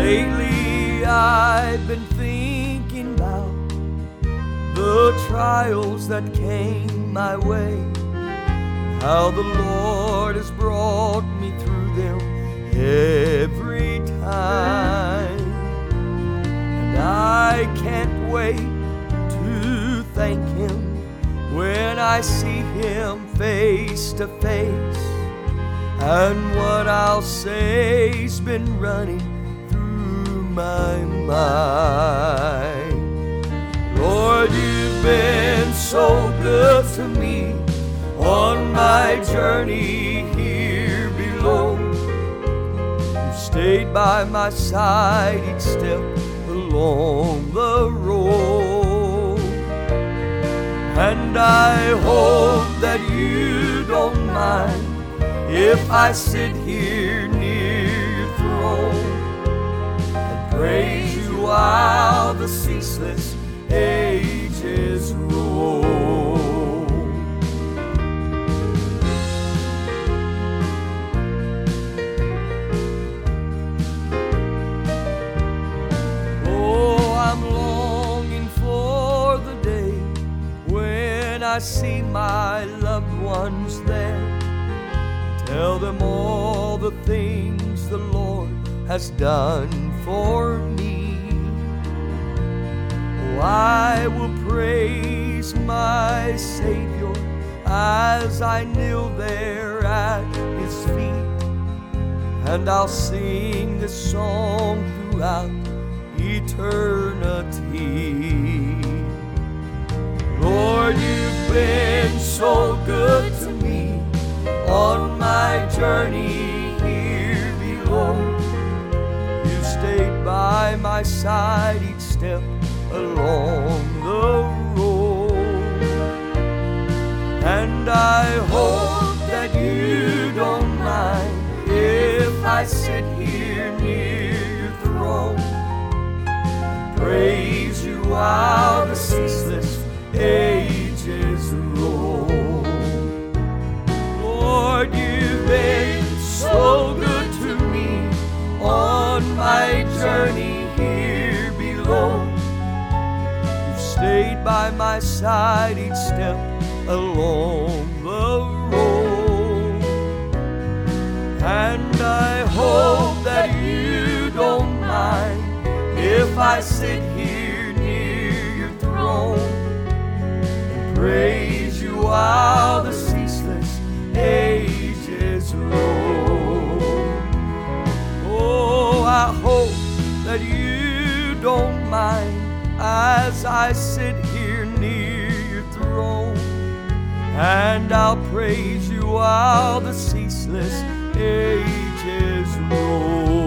Lately I've been thinking about the trials that came my way, how the Lord has brought me through them every time. And I can't wait to thank Him when I see Him face to face. And what I'll say's been running through my mind. Lord, You've been so good to me on my journey here below. You stayed by my side each step along the road. And I hope that You don't mind if I sit here near Your throne and praise You while the ceaseless ages roll. Oh, I'm longing for the day when I see my loved ones there, tell them all the things the Lord has done for me. Oh, I will praise my Savior as I kneel there at His feet, and I'll sing this song throughout eternity. Lord, You've been so good to me on my journey here below. You stayed by my side each step along the road. And I hope that You don't mind if I sit here near Your throne and praise You while the ceaseless ages roll. Lord, You've been so good to me on my journey here below. You've stayed by my side each step along the road. And I hope that You don't mind if I sit here near Your throne and praise You while the ceaseless ages roll. Oh, I hope that You don't mind as I sit here near Your throne, and I'll praise You while the ceaseless ages roll.